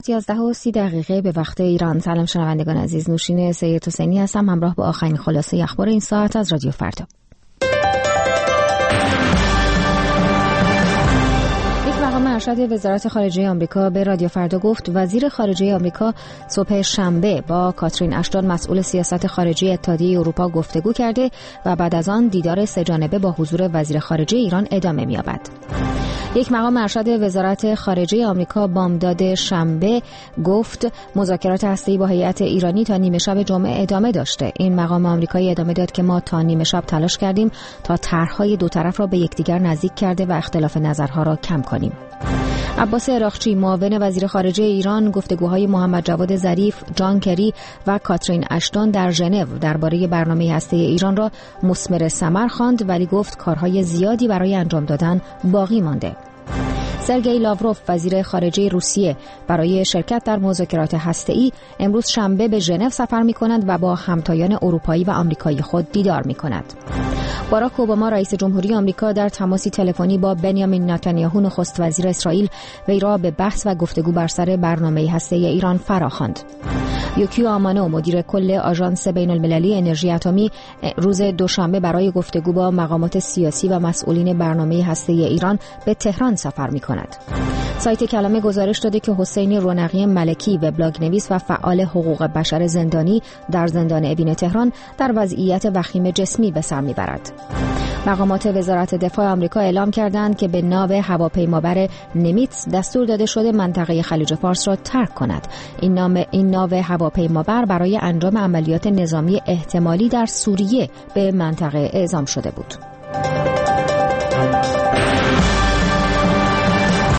11:30 به وقت ایران. سلام شنوندگان عزیز، نوشین سید حسینی هستم، همراه با آخرین خلاصه اخبار این ساعت از رادیو فردا. مقام ارشد وزارت خارجه آمریکا به رادیو فردا گفت وزیر خارجه آمریکا صبح شنبه با کاترین اشتون مسئول سیاست خارجی اتحادیه اروپا گفتگو کرده و بعد از آن دیدار سه‌جانبه با حضور وزیر خارجه ایران ادامه می‌یابد. یک مقام ارشد وزارت خارجه آمریکا بامداد شنبه گفت مذاکرات هسته‌ای با هیئت ایرانی تا نیمه شب جمعه ادامه داشته. این مقام آمریکایی ادامه داد که ما تا نیمه شب تلاش کردیم تا طرح‌های دو طرف را به یکدیگر نزدیک کرده و اختلاف نظرها را کم کنیم. عباس عراقچی معاون وزیر خارجه ایران گفتگوهای محمد جواد ظریف، جان کری و کاترین اشتون در ژنو درباره برنامه هسته‌ای ایران را مثمر ثمر خواند، ولی گفت کارهای زیادی برای انجام دادن باقی مانده. سرگئی لاوروف وزیر خارجه روسیه برای شرکت در مذاکرات هسته‌ای امروز شنبه به ژنو سفر می‌کند و با همتایان اروپایی و آمریکایی خود دیدار می‌کند. باراک اوباما رئیس جمهوری آمریکا در تماسی تلفنی با بنیامین نتانیاهو نخست وزیر اسرائیل وی را به بحث و گفتگو بر سر برنامه هسته‌ای ایران فراخواند. یوکیو آمانو مدیر کل آژانس بین‌المللی انرژی اتمی روز دوشنبه برای گفتگو با مقامات سیاسی و مسئولین برنامه هسته‌ای ایران به تهران سفر می‌کند. سایت کلمه گزارش داده که حسین رونقی ملکی وبلاگ نویس و فعال حقوق بشر زندانی در زندان اوین تهران در وضعیت وخیم جسمی به سر میبرد. مقامات وزارت دفاع آمریکا اعلام کردند که به ناو هواپیمابر نیمیتس دستور داده شده منطقه خلیج فارس را ترک کند. این ناو هواپیمابر برای انجام عملیات نظامی احتمالی در سوریه به منطقه اعزام شده بود.